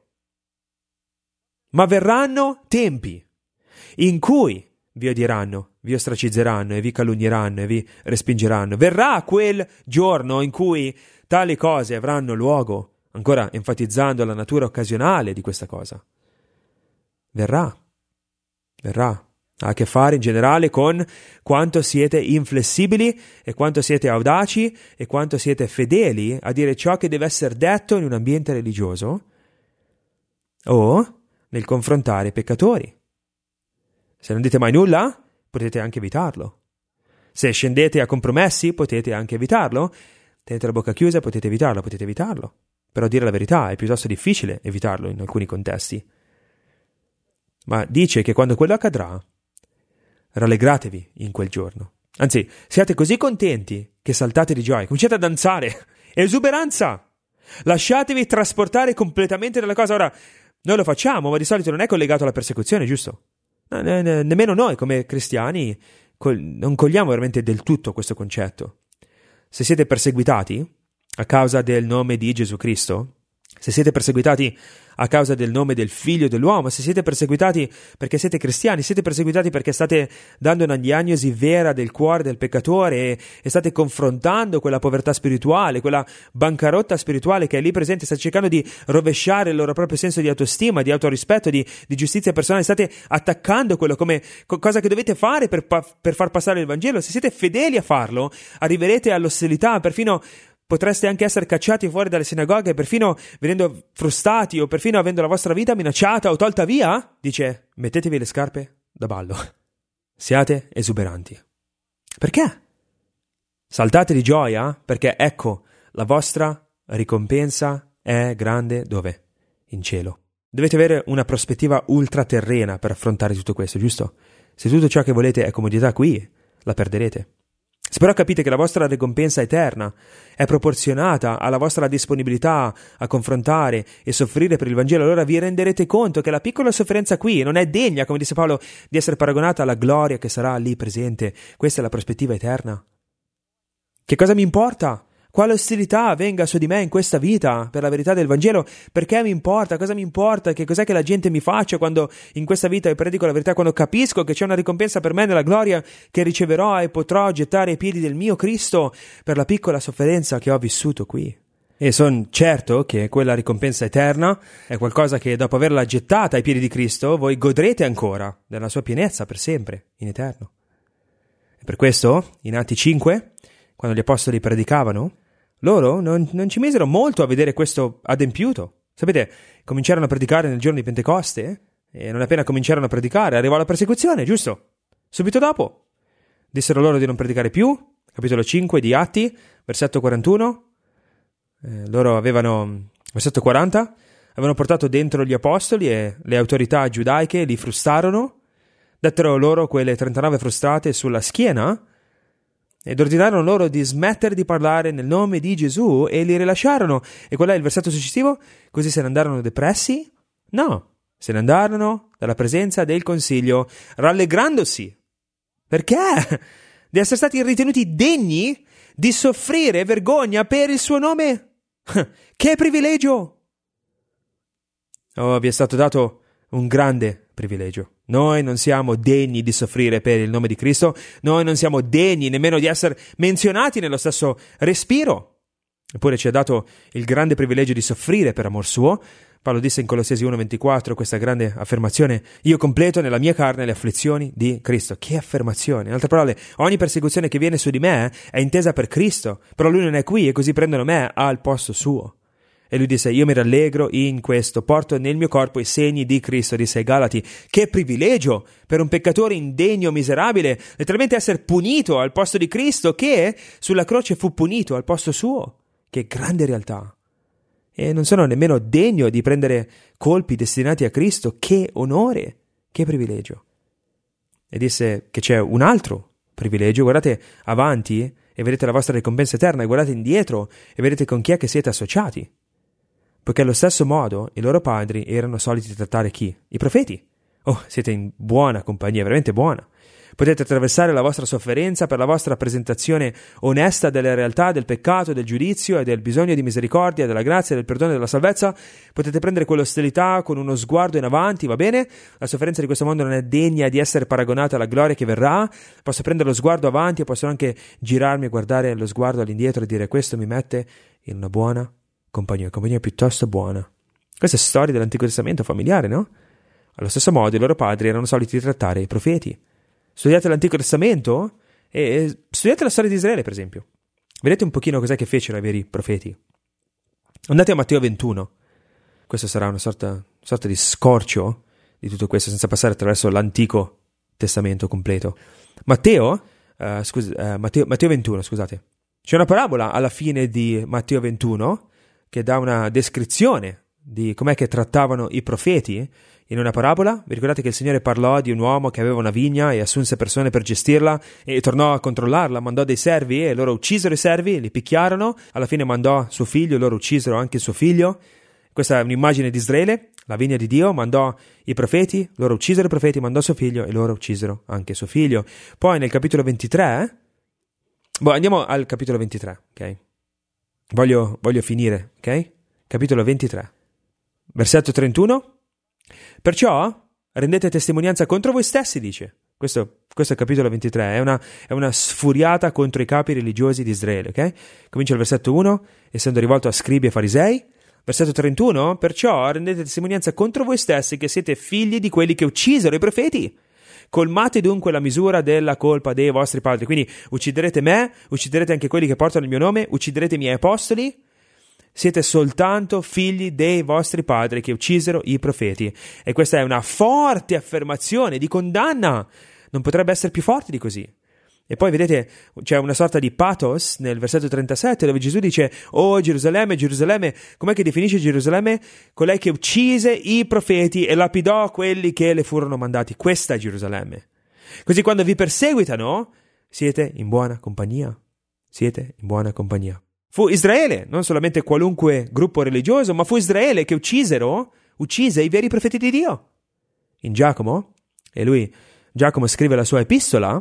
Ma verranno tempi in cui vi odieranno, vi ostracizzeranno e vi calunnieranno e vi respingeranno. Verrà quel giorno in cui tali cose avranno luogo, ancora enfatizzando la natura occasionale di questa cosa. Verrà. Ha a che fare in generale con quanto siete inflessibili e quanto siete audaci e quanto siete fedeli a dire ciò che deve essere detto in un ambiente religioso o nel confrontare i peccatori. Se non dite mai nulla, potete anche evitarlo. Se scendete a compromessi, potete anche evitarlo. Tenete la bocca chiusa, potete evitarlo. Però dire la verità è piuttosto difficile evitarlo in alcuni contesti. Ma dice che quando quello accadrà, rallegratevi in quel giorno. Anzi, siate così contenti che saltate di gioia, cominciate a danzare. Esuberanza! Lasciatevi trasportare completamente dalla cosa. Ora, noi lo facciamo, ma di solito non è collegato alla persecuzione, giusto? Nemmeno noi come cristiani non cogliamo veramente del tutto questo concetto. Se siete perseguitati a causa del nome di Gesù Cristo, se siete perseguitati a causa del nome del Figlio dell'uomo, se siete perseguitati perché siete cristiani, siete perseguitati perché state dando una diagnosi vera del cuore del peccatore e state confrontando quella povertà spirituale, quella bancarotta spirituale che è lì presente, state cercando di rovesciare il loro proprio senso di autostima, di autorispetto, di giustizia personale, state attaccando quello come cosa che dovete fare per far passare il Vangelo. Se siete fedeli a farlo, arriverete all'ostilità, perfino potreste anche essere cacciati fuori dalle sinagoghe, perfino venendo frustati o perfino avendo la vostra vita minacciata o tolta via. Dice, mettetevi le scarpe da ballo. Siate esuberanti. Perché? Saltate di gioia perché ecco, la vostra ricompensa è grande dove? In cielo. Dovete avere una prospettiva ultraterrena per affrontare tutto questo, giusto? Se tutto ciò che volete è comodità qui, la perderete. Se però capite che la vostra ricompensa eterna è proporzionata alla vostra disponibilità a confrontare e soffrire per il Vangelo, allora vi renderete conto che la piccola sofferenza qui non è degna, come disse Paolo, di essere paragonata alla gloria che sarà lì presente. Questa è la prospettiva eterna. Che cosa mi importa? Quale ostilità venga su di me in questa vita per la verità del Vangelo? Perché mi importa? Cosa mi importa? Che cos'è che la gente mi faccia quando in questa vita io predico la verità? Quando capisco che c'è una ricompensa per me nella gloria che riceverò e potrò gettare ai piedi del mio Cristo per la piccola sofferenza che ho vissuto qui. E sono certo che quella ricompensa eterna è qualcosa che dopo averla gettata ai piedi di Cristo voi godrete ancora nella sua pienezza per sempre, in eterno. E per questo, in Atti 5, quando gli apostoli predicavano, loro non ci misero molto a vedere questo adempiuto. Sapete, cominciarono a predicare nel giorno di Pentecoste e non appena cominciarono a predicare arrivò la persecuzione, giusto? Subito dopo dissero loro di non predicare più, capitolo 5 di Atti, versetto 41. Loro avevano, versetto 40, avevano portato dentro gli apostoli e le autorità giudaiche li frustarono Dettero loro quelle 39 frustate sulla schiena ed ordinarono loro di smettere di parlare nel nome di Gesù e li rilasciarono. E qual è il versetto successivo? Così se ne andarono depressi? No, se ne andarono dalla presenza del consiglio rallegrandosi. Perché? Di essere stati ritenuti degni di soffrire vergogna per il suo nome. Che privilegio! Oh, vi è stato dato un grande privilegio. Noi non siamo degni di soffrire per il nome di Cristo, noi non siamo degni nemmeno di essere menzionati nello stesso respiro. Eppure ci ha dato il grande privilegio di soffrire per amor suo. Paolo disse in Colossesi 1,24 questa grande affermazione: io completo nella mia carne le afflizioni di Cristo. Che affermazione! In altre parole, ogni persecuzione che viene su di me è intesa per Cristo, però lui non è qui e così prendono me al posto suo. E lui disse: io mi rallegro in questo, porto nel mio corpo i segni di Cristo, disse ai Galati. Che privilegio per un peccatore indegno, miserabile, letteralmente essere punito al posto di Cristo, che sulla croce fu punito al posto suo. Che grande realtà! E non sono nemmeno degno di prendere colpi destinati a Cristo. Che onore, che privilegio! E disse che c'è un altro privilegio. Guardate avanti e vedete la vostra ricompensa eterna, e guardate indietro e vedete con chi è che siete associati. Poiché allo stesso modo i loro padri erano soliti trattare chi? I profeti. Oh, siete in buona compagnia, veramente buona. Potete attraversare la vostra sofferenza per la vostra presentazione onesta delle realtà del peccato, del giudizio e del bisogno di misericordia, della grazia, del perdono e della salvezza. Potete prendere quell'ostilità con uno sguardo in avanti, va bene? La sofferenza di questo mondo non è degna di essere paragonata alla gloria che verrà. Posso prendere lo sguardo avanti e posso anche girarmi e guardare lo sguardo all'indietro e dire: questo mi mette in una buona compagnia piuttosto buona. Questa è storia dell'Antico Testamento familiare, no? Allo stesso modo i loro padri erano soliti trattare i profeti. Studiate l'Antico Testamento e studiate la storia di Israele, per esempio. Vedete un pochino cos'è che fecero i veri profeti. Andate a Matteo 21. Questo sarà una sorta di scorcio di tutto questo, senza passare attraverso l'Antico Testamento completo. Matteo 21, scusate. C'è una parabola alla fine di Matteo 21 che dà una descrizione di com'è che trattavano i profeti. In una parabola, vi ricordate che il Signore parlò di un uomo che aveva una vigna e assunse persone per gestirla e tornò a controllarla, mandò dei servi e loro uccisero i servi, li picchiarono, alla fine mandò suo figlio e loro uccisero anche suo figlio. Questa è un'immagine di Israele, la vigna di Dio, mandò i profeti, loro uccisero i profeti, mandò suo figlio e loro uccisero anche suo figlio. Poi nel capitolo 23, andiamo al capitolo 23, ok? Voglio finire, ok? Capitolo 23, versetto 31. Perciò rendete testimonianza contro voi stessi, dice. Questo è il capitolo 23, è una sfuriata contro i capi religiosi di Israele, ok? Comincia il versetto 1, essendo rivolto a scribi e farisei. Versetto 31, perciò rendete testimonianza contro voi stessi che siete figli di quelli che uccisero i profeti. Colmate dunque la misura della colpa dei vostri padri. Quindi ucciderete me, ucciderete anche quelli che portano il mio nome, ucciderete i miei apostoli. Siete soltanto figli dei vostri padri che uccisero i profeti. E questa è una forte affermazione di condanna. Non potrebbe essere più forte di così. E poi vedete, c'è una sorta di pathos nel versetto 37 dove Gesù dice: oh Gerusalemme, Gerusalemme, com'è che definisce Gerusalemme? Colei che uccise i profeti e lapidò quelli che le furono mandati. Questa è Gerusalemme. Così quando vi perseguitano, siete in buona compagnia. Siete in buona compagnia. Fu Israele, non solamente qualunque gruppo religioso, ma fu Israele che uccise i veri profeti di Dio. In Giacomo, Giacomo scrive la sua epistola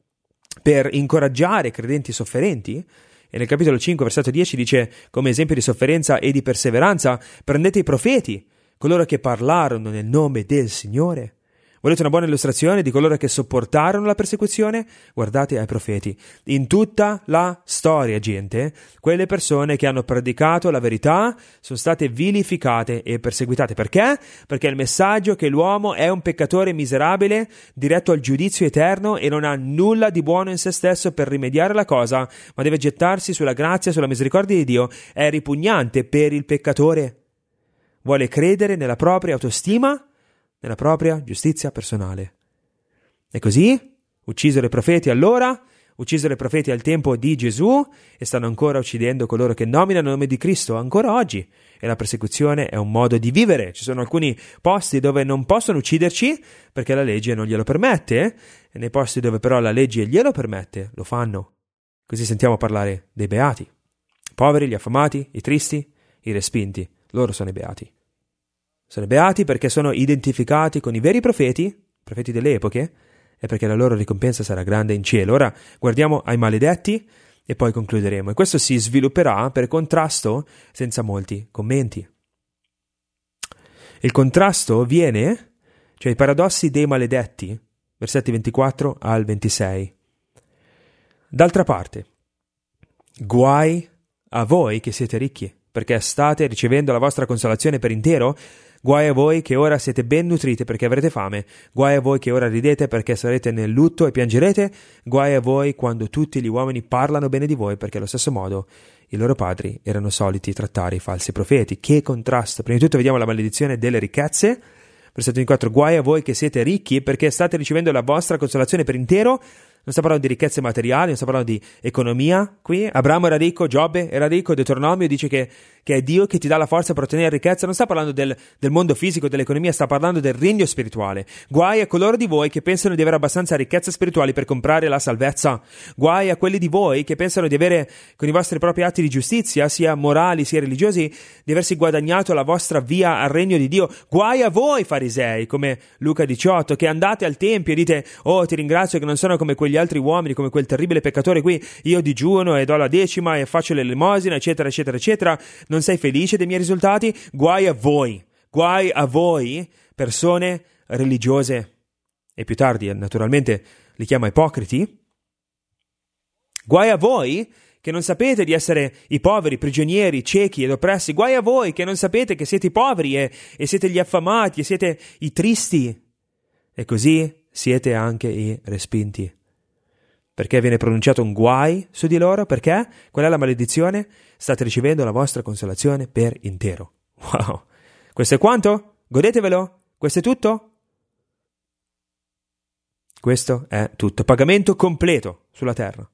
per incoraggiare i credenti sofferenti, e nel capitolo 5, versetto 10 dice: come esempio di sofferenza e di perseveranza, prendete i profeti, coloro che parlarono nel nome del Signore. Volete una buona illustrazione di coloro che sopportarono la persecuzione? Guardate ai profeti. In tutta la storia, gente, quelle persone che hanno predicato la verità sono state vilificate e perseguitate. Perché? Perché il messaggio che l'uomo è un peccatore miserabile, diretto al giudizio eterno e non ha nulla di buono in se stesso per rimediare la cosa, ma deve gettarsi sulla grazia, sulla misericordia di Dio, è ripugnante per il peccatore. Vuole credere nella propria autostima, nella propria giustizia personale. E così uccisero i profeti allora, uccisero i profeti al tempo di Gesù e stanno ancora uccidendo coloro che nominano il nome di Cristo ancora oggi. E la persecuzione è un modo di vivere. Ci sono alcuni posti dove non possono ucciderci perché la legge non glielo permette, e nei posti dove però la legge glielo permette, lo fanno. Così sentiamo parlare dei beati. I poveri, gli affamati, i tristi, i respinti. Loro sono i beati. Sono i beati perché sono identificati con i veri profeti delle epoche, e perché la loro ricompensa sarà grande in cielo. Ora guardiamo ai maledetti e poi concluderemo. E questo si svilupperà per contrasto senza molti commenti. Il contrasto viene, cioè i paradossi dei maledetti, versetti 24 al 26. D'altra parte, guai a voi che siete ricchi, perché state ricevendo la vostra consolazione per intero. Guai a voi che ora siete ben nutriti perché avrete fame. Guai a voi che ora ridete perché sarete nel lutto e piangerete. Guai a voi quando tutti gli uomini parlano bene di voi, perché allo stesso modo i loro padri erano soliti trattare i falsi profeti. Che contrasto! Prima di tutto vediamo la maledizione delle ricchezze. Versetto 24. Guai a voi che siete ricchi perché state ricevendo la vostra consolazione per intero. Non sta parlando di ricchezze materiali, non sta parlando di economia qui. Abramo era ricco, Giobbe era ricco, Deuteronomio dice che è Dio che ti dà la forza per ottenere ricchezza. Non sta parlando del mondo fisico, dell'economia, sta parlando del regno spirituale. Guai a coloro di voi che pensano di avere abbastanza ricchezze spirituali per comprare la salvezza. Guai a quelli di voi che pensano di avere, con i vostri propri atti di giustizia, sia morali sia religiosi, di aversi guadagnato la vostra via al regno di Dio. Guai a voi farisei, come Luca 18, che andate al tempio e dite: oh, ti ringrazio che non sono come quegli altri uomini, come quel terribile peccatore qui, io digiuno e do la decima e faccio l'elemosina, eccetera eccetera eccetera. Non sei felice dei miei risultati? Guai a voi persone religiose. E più tardi naturalmente li chiama ipocriti. Guai a voi che non sapete di essere i poveri, prigionieri, ciechi ed oppressi. Guai a voi che non sapete che siete i poveri e siete gli affamati e siete i tristi. E così siete anche i respinti. Perché viene pronunciato un guai su di loro? Perché? Qual è la maledizione? State ricevendo la vostra consolazione per intero. Wow! Questo è quanto? Godetevelo? Questo è tutto? Questo è tutto. Pagamento completo sulla terra.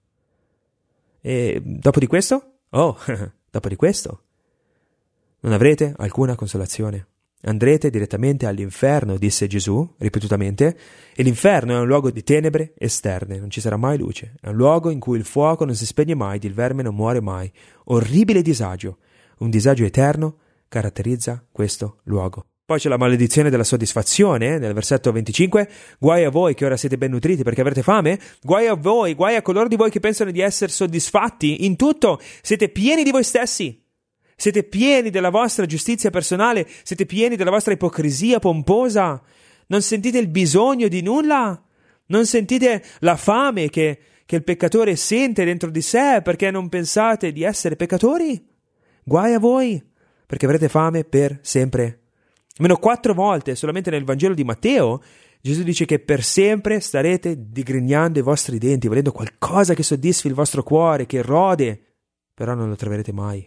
E dopo di questo? Oh, dopo di questo non avrete alcuna consolazione. Andrete direttamente all'inferno, disse Gesù ripetutamente, e l'inferno è un luogo di tenebre esterne, non ci sarà mai luce, è un luogo in cui il fuoco non si spegne mai, il verme non muore mai. Orribile disagio, un disagio eterno caratterizza questo luogo. Poi c'è la maledizione della soddisfazione, nel versetto 25, guai a voi che ora siete ben nutriti perché avrete fame, guai a voi, guai a coloro di voi che pensano di essere soddisfatti in tutto, siete pieni di voi stessi. Siete pieni della vostra giustizia personale, siete pieni della vostra ipocrisia pomposa, non sentite il bisogno di nulla, non sentite la fame che il peccatore sente dentro di sé perché non pensate di essere peccatori? Guai a voi, perché avrete fame per sempre. Almeno 4 volte, solamente nel Vangelo di Matteo, Gesù dice che per sempre starete digrignando i vostri denti, volendo qualcosa che soddisfi il vostro cuore, che rode, però non lo troverete mai.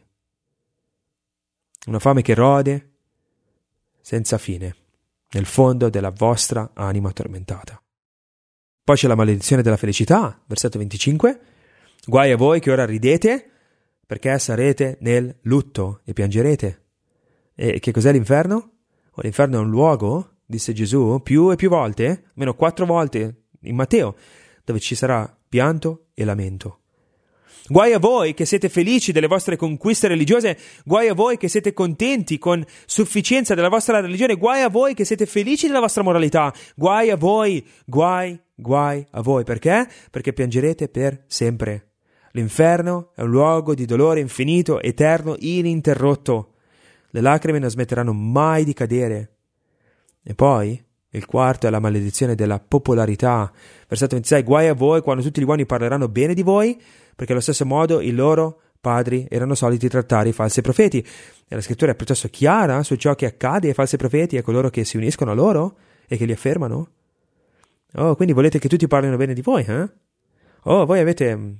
Una fame che rode senza fine, nel fondo della vostra anima tormentata. Poi c'è la maledizione della felicità, versetto 25. Guai a voi che ora ridete, perché sarete nel lutto e piangerete. E che cos'è l'inferno? L'inferno è un luogo, disse Gesù, più e più volte, almeno 4 volte in Matteo, dove ci sarà pianto e lamento. Guai a voi che siete felici delle vostre conquiste religiose, guai a voi che siete contenti con sufficienza della vostra religione, guai a voi che siete felici della vostra moralità, guai a voi, guai a voi. Perché? Perché piangerete per sempre. L'inferno è un luogo di dolore infinito, eterno, ininterrotto. Le lacrime non smetteranno mai di cadere. E poi il quarto è la maledizione della popolarità. Versetto 26, guai a voi quando tutti gli uomini parleranno bene di voi, perché allo stesso modo i loro padri erano soliti trattare i falsi profeti. E la scrittura è piuttosto chiara su ciò che accade ai falsi profeti e a coloro che si uniscono a loro e che li affermano. Oh, quindi volete che tutti parlino bene di voi, eh? Oh, voi avete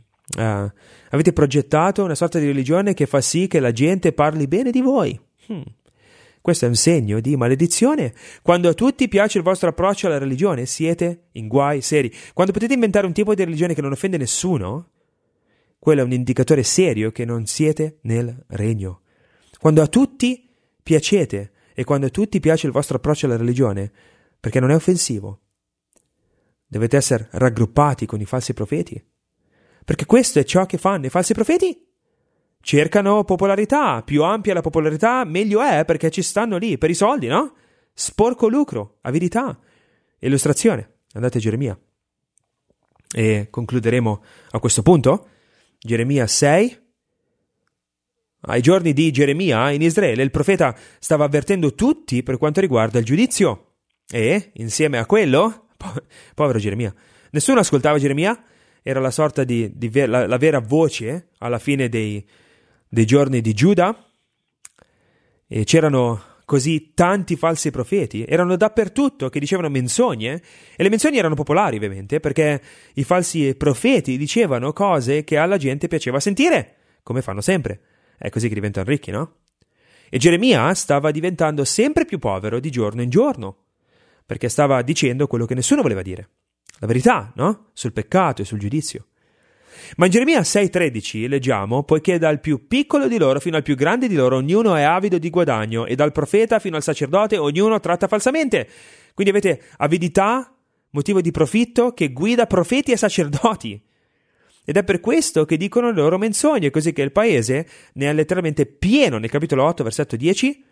progettato una sorta di religione che fa sì che la gente parli bene di voi. Questo è un segno di maledizione. Quando a tutti piace il vostro approccio alla religione, siete in guai seri. Quando potete inventare un tipo di religione che non offende nessuno, quello è un indicatore serio che non siete nel regno. Quando a tutti piacete e quando a tutti piace il vostro approccio alla religione, perché non è offensivo, dovete essere raggruppati con i falsi profeti. Perché questo è ciò che fanno i falsi profeti. Cercano popolarità, più ampia la popolarità meglio è, perché ci stanno lì per i soldi, no? Sporco lucro, avidità. Illustrazione, andate a Geremia. E concluderemo a questo punto. Geremia 6. Ai giorni di Geremia in Israele il profeta stava avvertendo tutti per quanto riguarda il giudizio. E, insieme a quello, povero Geremia, nessuno ascoltava Geremia, era la sorta la vera voce alla fine dei giorni di Giuda, e c'erano così tanti falsi profeti, erano dappertutto che dicevano menzogne, e le menzogne erano popolari ovviamente, perché i falsi profeti dicevano cose che alla gente piaceva sentire, come fanno sempre. È così che diventano ricchi, no? E Geremia stava diventando sempre più povero di giorno in giorno, perché stava dicendo quello che nessuno voleva dire, la verità, no? Sul peccato e sul giudizio. Ma in Geremia 6,13 leggiamo: poiché dal più piccolo di loro fino al più grande di loro ognuno è avido di guadagno, e dal profeta fino al sacerdote ognuno tratta falsamente. Quindi avete avidità, motivo di profitto, che guida profeti e sacerdoti. Ed è per questo che dicono le loro menzogne, così che il paese ne è letteralmente pieno. Nel capitolo 8, versetto 10,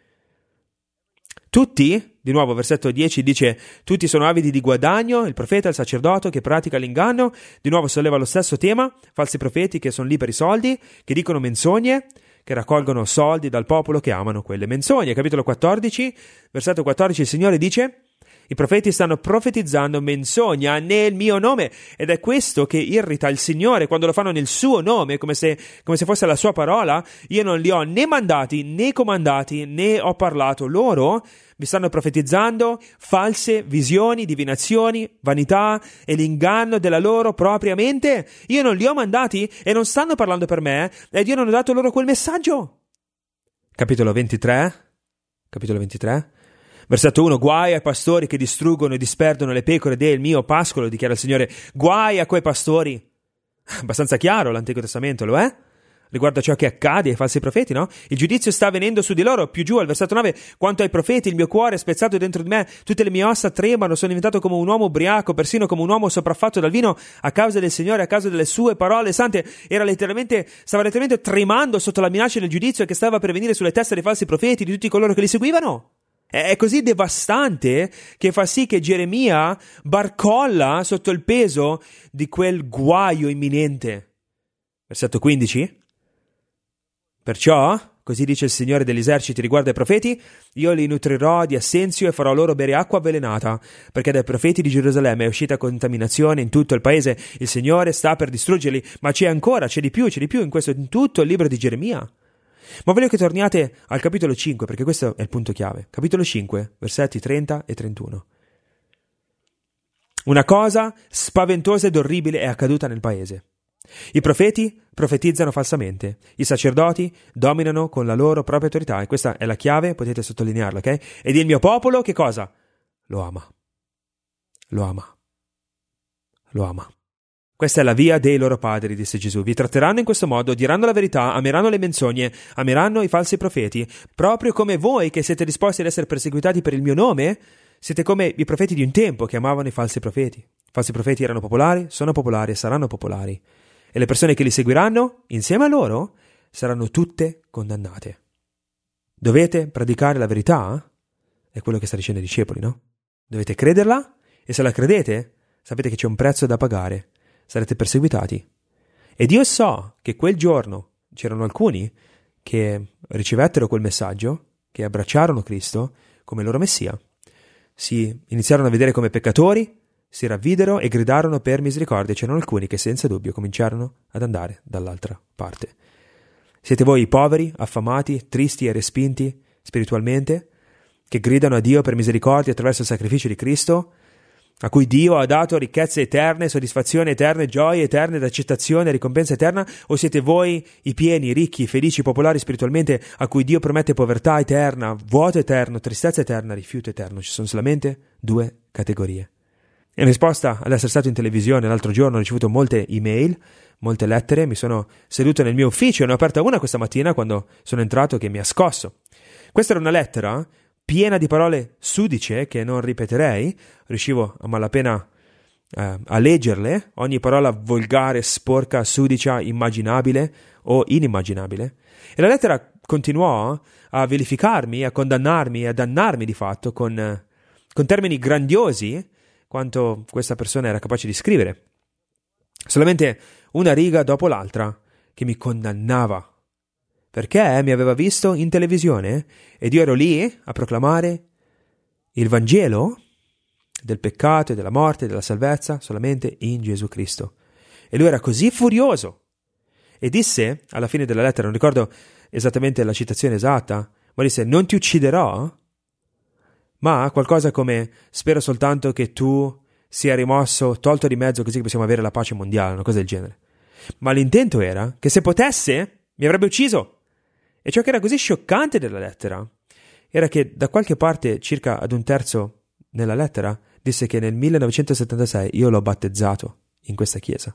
tutti, di nuovo versetto 10 dice, tutti sono avidi di guadagno, il profeta, il sacerdote che pratica l'inganno. Di nuovo solleva lo stesso tema, falsi profeti che sono lì per i soldi, che dicono menzogne, che raccolgono soldi dal popolo che amano quelle menzogne. Capitolo 14, versetto 14, il Signore dice: i profeti stanno profetizzando menzogna nel mio nome, ed è questo che irrita il Signore quando lo fanno nel suo nome, come se fosse la sua parola. Io non li ho né mandati né comandati, né ho parlato loro. Vi stanno profetizzando false visioni, divinazioni, vanità e l'inganno della loro propria mente. Io non li ho mandati e non stanno parlando per me, ed io non ho dato loro quel messaggio. Capitolo 23. Versetto 1, guai ai pastori che distruggono e disperdono le pecore del mio pascolo, dichiara il Signore. Guai a quei pastori. Abbastanza chiaro l'Antico Testamento, lo è? Riguardo a ciò che accade ai falsi profeti, no? Il giudizio sta avvenendo su di loro. Più giù al versetto 9, quanto ai profeti il mio cuore è spezzato dentro di me, tutte le mie ossa tremano, sono diventato come un uomo ubriaco, persino come un uomo sopraffatto dal vino a causa del Signore, a causa delle sue parole sante. Stava letteralmente tremando sotto la minaccia del giudizio che stava per venire sulle teste dei falsi profeti, di tutti coloro che li seguivano. È così devastante che fa sì che Geremia barcolla sotto il peso di quel guaio imminente. Versetto 15. Perciò, così dice il Signore degli eserciti riguardo ai profeti, io li nutrirò di assenzio e farò loro bere acqua avvelenata, perché dai profeti di Gerusalemme è uscita contaminazione in tutto il paese. Il Signore sta per distruggerli, ma c'è di più in tutto il libro di Geremia. Ma voglio che torniate al capitolo 5, perché questo è il punto chiave. Capitolo 5, versetti 30 e 31. Una cosa spaventosa ed orribile è accaduta nel paese. I profeti profetizzano falsamente, i sacerdoti dominano con la loro propria autorità, e questa è la chiave, potete sottolinearla, ok? Ed il mio popolo che cosa? Lo ama. Questa è la via dei loro padri, disse Gesù. Vi tratteranno in questo modo, diranno la verità, ameranno le menzogne, ameranno i falsi profeti, proprio come voi che siete disposti ad essere perseguitati per il mio nome, siete come i profeti di un tempo che amavano i falsi profeti. I falsi profeti erano popolari, sono popolari e saranno popolari. E le persone che li seguiranno, insieme a loro, saranno tutte condannate. Dovete predicare la verità? È quello che sta dicendo ai discepoli, no? Dovete crederla, e se la credete, sapete che c'è un prezzo da pagare. Sarete perseguitati. Ed io so che quel giorno c'erano alcuni che ricevettero quel messaggio, che abbracciarono Cristo come loro Messia. Si iniziarono a vedere come peccatori, si ravvidero e gridarono per misericordia. C'erano alcuni che senza dubbio cominciarono ad andare dall'altra parte. Siete voi i poveri, affamati, tristi e respinti spiritualmente, che gridano a Dio per misericordia attraverso il sacrificio di Cristo, a cui Dio ha dato ricchezze eterne, soddisfazioni eterne, gioie eterne, ed accettazione, ricompensa eterna, o siete voi i pieni, ricchi, felici, popolari spiritualmente, a cui Dio promette povertà eterna, vuoto eterno, tristezza eterna, rifiuto eterno? Ci sono solamente due categorie. In risposta ad essere stato in televisione l'altro giorno ho ricevuto molte email, molte lettere, mi sono seduto nel mio ufficio e ne ho aperta una questa mattina quando sono entrato che mi ha scosso. Questa era una lettera piena di parole sudice che non ripeterei, riuscivo a malapena a leggerle, ogni parola volgare, sporca, sudicia, immaginabile o inimmaginabile. E la lettera continuò a vilificarmi, a condannarmi, a dannarmi di fatto con termini grandiosi quanto questa persona era capace di scrivere. Solamente una riga dopo l'altra che mi condannava, perché mi aveva visto in televisione ed io ero lì a proclamare il Vangelo del peccato e della morte e della salvezza solamente in Gesù Cristo. E lui era così furioso e disse alla fine della lettera, non ricordo esattamente la citazione esatta, ma disse: non ti ucciderò, ma qualcosa come: spero soltanto che tu sia rimosso, tolto di mezzo, così che possiamo avere la pace mondiale, una cosa del genere. Ma l'intento era che se potesse mi avrebbe ucciso. E ciò che era così scioccante della lettera era che da qualche parte, circa ad un terzo nella lettera, disse che nel 1976 io l'ho battezzato in questa chiesa.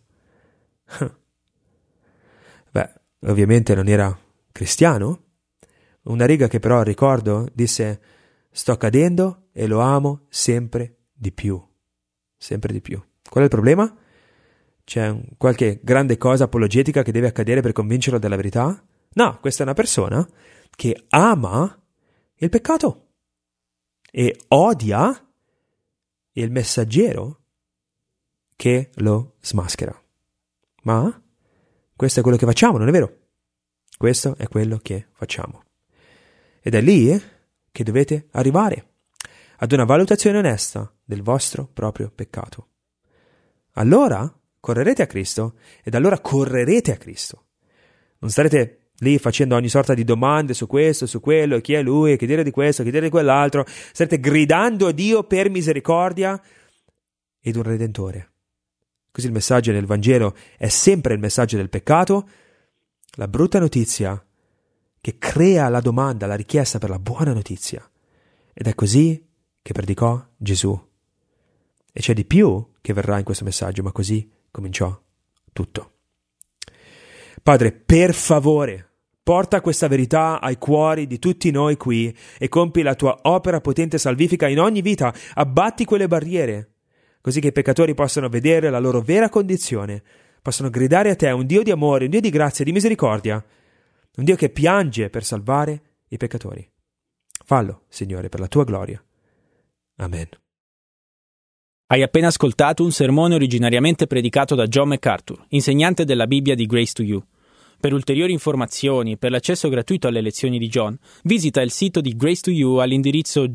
Beh, ovviamente non era cristiano. Una riga che però ricordo disse: sto cadendo e lo amo sempre di più. Sempre di più. Qual è il problema? C'è qualche grande cosa apologetica che deve accadere per convincerlo della verità? No, questa è una persona che ama il peccato e odia il messaggero che lo smaschera. Ma questo è quello che facciamo, non è vero? Questo è quello che facciamo. Ed è lì che dovete arrivare, ad una valutazione onesta del vostro proprio peccato. Allora correrete a Cristo ed allora correrete a Cristo. Non starete lì facendo ogni sorta di domande su questo, su quello, chi è lui, che dire di questo, che dire di quell'altro. Starete gridando a Dio per misericordia ed un Redentore. Così il messaggio del Vangelo è sempre il messaggio del peccato, la brutta notizia che crea la domanda, la richiesta per la buona notizia. Ed è così che predicò Gesù. E c'è di più che verrà in questo messaggio, ma così cominciò tutto. Padre, per favore, porta questa verità ai cuori di tutti noi qui e compi la tua opera potente e salvifica in ogni vita. Abbatti quelle barriere, così che i peccatori possano vedere la loro vera condizione, possano gridare a te, un Dio di amore, un Dio di grazia e di misericordia, un Dio che piange per salvare i peccatori. Fallo, Signore, per la tua gloria. Amen. Hai appena ascoltato un sermone originariamente predicato da John MacArthur, insegnante della Bibbia di Grace to You. Per ulteriori informazioni e per l'accesso gratuito alle lezioni di John, visita il sito di Grace to You all'indirizzo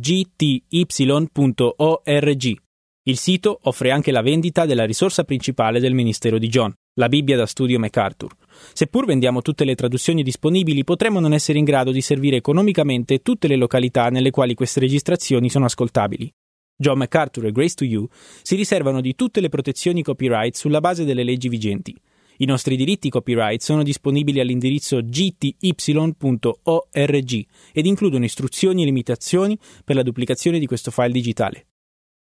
gty.org. Il sito offre anche la vendita della risorsa principale del ministero di John, la Bibbia da studio MacArthur. Seppur vendiamo tutte le traduzioni disponibili, potremmo non essere in grado di servire economicamente tutte le località nelle quali queste registrazioni sono ascoltabili. John MacArthur e Grace to You si riservano di tutte le protezioni copyright sulla base delle leggi vigenti. I nostri diritti copyright sono disponibili all'indirizzo gty.org ed includono istruzioni e limitazioni per la duplicazione di questo file digitale.